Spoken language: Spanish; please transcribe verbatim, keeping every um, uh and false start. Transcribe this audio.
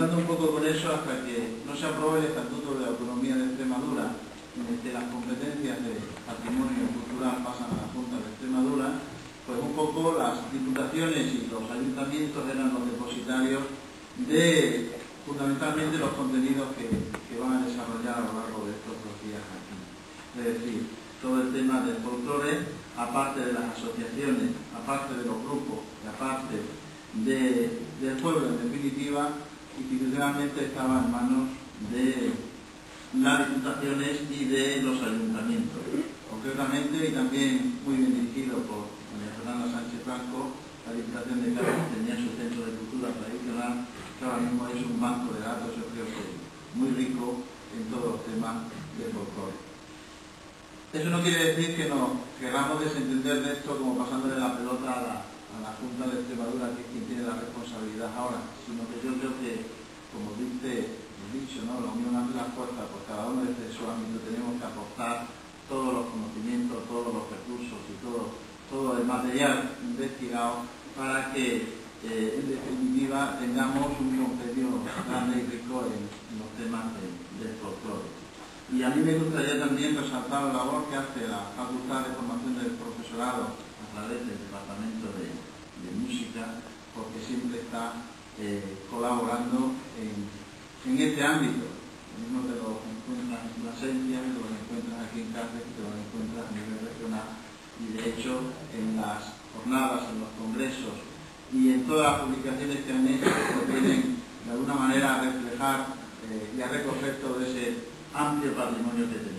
ayudando un poco con eso hasta que no se aprobó el Estatuto de Autonomía de Extremadura, en el que las competencias de patrimonio cultural pasan a la Junta de Extremadura, pues un poco las diputaciones y los ayuntamientos eran los depositarios de fundamentalmente los contenidos que, que van a desarrollar a lo largo de estos dos días aquí. Es decir, todo el tema del folclore, aparte de las asociaciones, aparte de los grupos, y aparte de, del pueblo en definitiva, institucionalmente estaba en manos de las diputaciones y de los ayuntamientos. Concretamente, y también muy bien dirigido por doña Fernanda Sánchez Blanco, la Diputación de Cádiz tenía su centro de cultura tradicional, que ahora mismo es un banco de datos, yo creo que muy rico en todos los temas del folclore. Eso no quiere decir que nos queramos desentender de esto como pasándole la pelota a la, a la Junta de Extremadura, que es quien tiene la responsabilidad ahora, sino que yo creo que, como dice el dicho, ¿no?, la unión hace la fuerza, pues cada uno desde su ámbito tenemos que aportar todos los conocimientos, todos los recursos y todo, todo el material investigado para que, eh, en definitiva, tengamos un compendio grande y rico en, en los temas de, del folclore. Y a mí me gustaría también resaltar la labor que hace la Facultad de Formación del Profesorado a través del Departamento de, de Música, porque siempre está eh, colaborando en, en este ámbito. Mismo te lo encuentras en Plasencia, te lo encuentras aquí en Cáceres, te lo encuentras a nivel regional, y de hecho en las jornadas, en los congresos y en todas las publicaciones que han hecho, que vienen de alguna manera a reflejar eh, y a recoger todo ese amplio patrimonio que tenemos.